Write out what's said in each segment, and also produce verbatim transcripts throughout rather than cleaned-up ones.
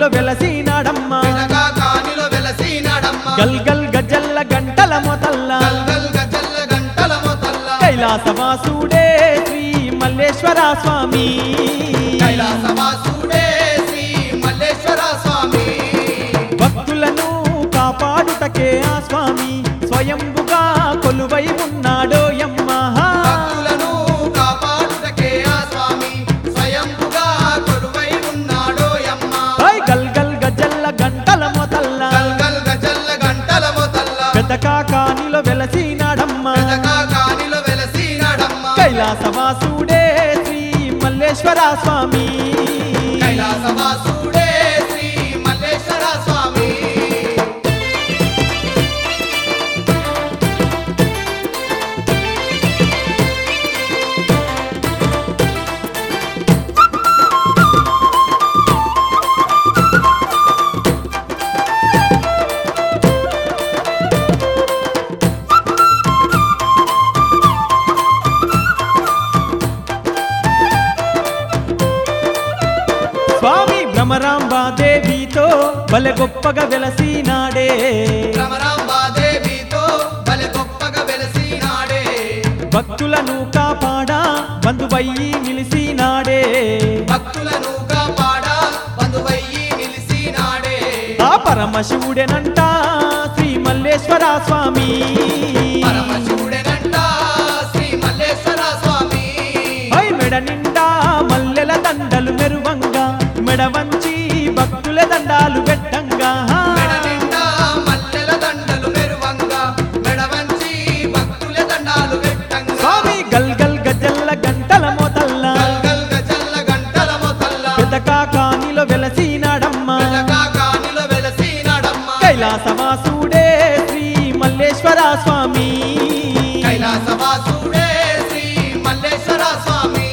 కానిలో వెలసినాడమ్మ పెదగా కానిలో వెలసినాడమ్మ గల్ గల్ గజల్ల గంటల మొదల్ల గల్ గల్ గజల్ల గంటల మొదల్ల కైలాసవాసుడే శ్రీ మల్లేశ్వర స్వామి కైలాసవాసుడే శ్రీ మల్లేశ్వర స్వామి భక్తులను కాపాడుటకే ఆ స్వామి స్వయంభుగా కొలువై ఉన్నాడో యమ్మ భక్తులను కాపాడుటకే ఆ స్వామి స్వయంభుగా కొలువై ఉన్నాడో యమ్మ గల్ గల్ గజల్ల గంటల మొదల్ల గల్ గల్ గజల్ల గంటల మొదల్ల పెదకా కానిలో వెలసినాడమ్మ పెదగా కానిలో వెలసినాడమ్మ కైలాసవాసుడే శ్రీ మల్లేశ్వర స్వామి కైలాసవాసుడే శ్రీ మల్లేశ్వర స్వామి స్వామి భ్రమరాంబాదేవితో బలె గొప్పగా వెలసినాడే భ్రమరాంబాదేవితో బలె గొప్పగా వెలసినాడే భక్తులను కాపాడా బంధువయ్యి నిలిసినాడే భక్తులను కాపాడా బంధువయ్యి నిలిసినాడే ఆ పరమశివుడేనంట శ్రీ మల్లేశ్వర స్వామి పరమశివుడేనంట శ్రీ మల్లేశ్వర స్వామి పై మెడ నిండా మల్లెల దండలు మెరువంగా మెడ వంచి భక్తుల దండాలు పెట్టంగా మెడ నిండా మల్లెల దండలు మెరువంగా మెడ వంచి భక్తుల దండాలు పెట్టంగా స్వామి గల్ గల్ గజల్ల గంటల మొదల్ల గల్ గల్ గజల్ల గంటల మొదల్ల పెదకా కానిలో వెలసినాడమ్మ పెదగా కానిలో వెలసినాడమ్మ కైలాసవాసుడే శ్రీ మల్లేశ్వర స్వామి కైలాసవాసుడే శ్రీ మల్లేశ్వర స్వామి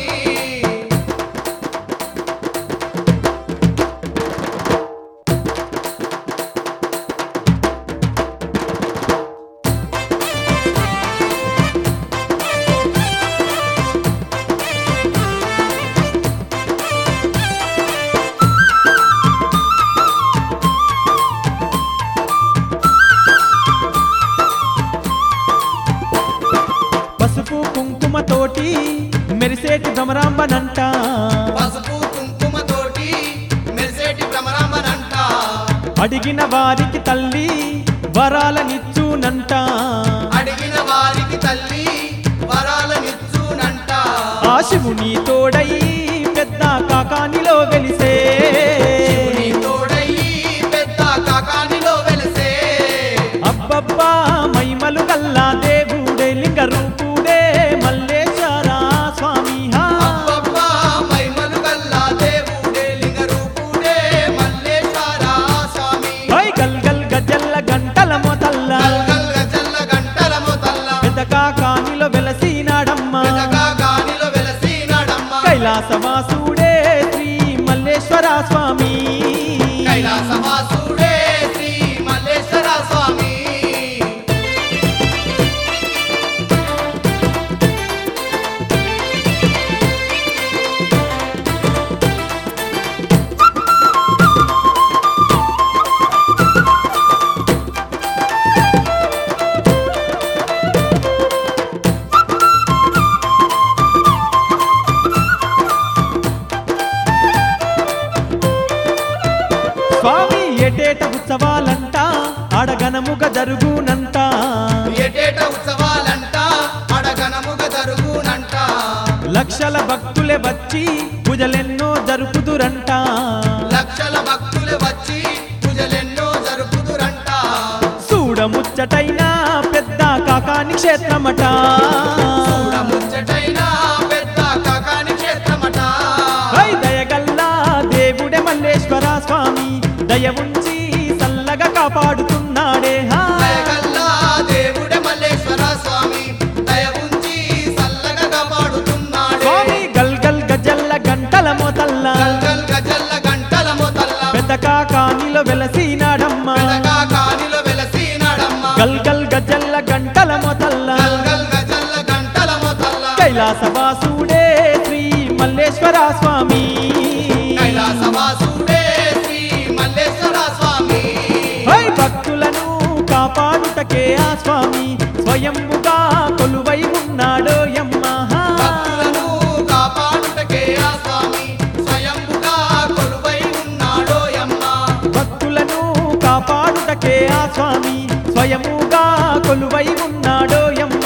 పసుపు కుంకుమతోటి మెరిసేటి భ్రమరాంబనంట పసుపు కుంకుమతోటి మెరిసేటి భ్రమరాంబనంట అడిగిన వారికి తల్లి వరాలనిచ్చునంట అడిగిన వారికి తల్లి వరాలనిచ్చునంట ఆ శివుని తోడై పెద్ద కాకానిలో వెలిసే శివుని తోడయి పెద్ద కాకానిలో వెలిసే అబ్బబ్బా మైమలు గల్లా దేవుడే లింగ రూపుడే మల్లేశ్వర స్వామి హా అబ్బబ్బా మైమలు గల్లా దేవుడే లింగ రూపుడే మల్లేశ్వర స్వామి హై గల్ గల్ గజల్ల గంటల మొదల్ల గల్ గల్ గజల్ల గంటల మొదల్ల పెదకా కానిలో వెలసినాడమ్మ పెదగా కానిలో వెలసినాడమ్మ కైలాసవాసుడే శ్రీ మల్లేశ్వర స్వామి కైలాసవాసుడే శ్రీ మల్లేశ్వర స్వామి స్వామి ఏటేట ఉత్సవాలంట ఆడగనముగా జరుగునంట ఏటేట ఉత్సవాలంట అడగనముగ జరుగునంట లక్షల భక్తులే వచ్చి పూజలెన్నో జరుపుదురంట లక్షల భక్తులు వచ్చి పూజలెన్నో జరుపుదురంట చూడముచ్చటైన పెద్ద కాకాని క్షేత్రమట చూడముచ్చటైన పెద్ద కాకాని క్షేత్రమట హై దయగల్లా దేవుడే మల్లేశ్వర స్వామి దయ ఉంచి చల్లగా కాపాడుతున్నాడే హా దయగల్లా దేవుడే మల్లేశ్వర స్వామి దయ ఉంచి చల్లగా కాపాడుతున్నాడే స్వామి గల్ గల్ గజల్ల గంటల మొదల్ల గల్ గల్ గజల్ల గంటల మొదల్ల పెద్ద కాకానిలో వెలసినాడమ్మ పెదగా కానిలో వెలసినాడమ్మ గల్ గల్ గజల్ల గంటల మొదల్ల గల్ గల్ గజల్ల గంటల మొదల్ల కైలాసవాసుడే శ్రీ మల్లేశ్వర స్వామి కైలాసవాసుడే శ్రీ కాపాడుటకే ఆ స్వామి స్వయంముగా కొలువై ఉన్నాడో యమ్మ భక్తులను కాపాడుటకే ఆ స్వామి స్వయంగా కొలువై ఉన్నాడో యమ్మ భక్తులను కాపాడుటకే ఆ స్వామి స్వయముగా కొలువై ఉన్నాడో యమ్మ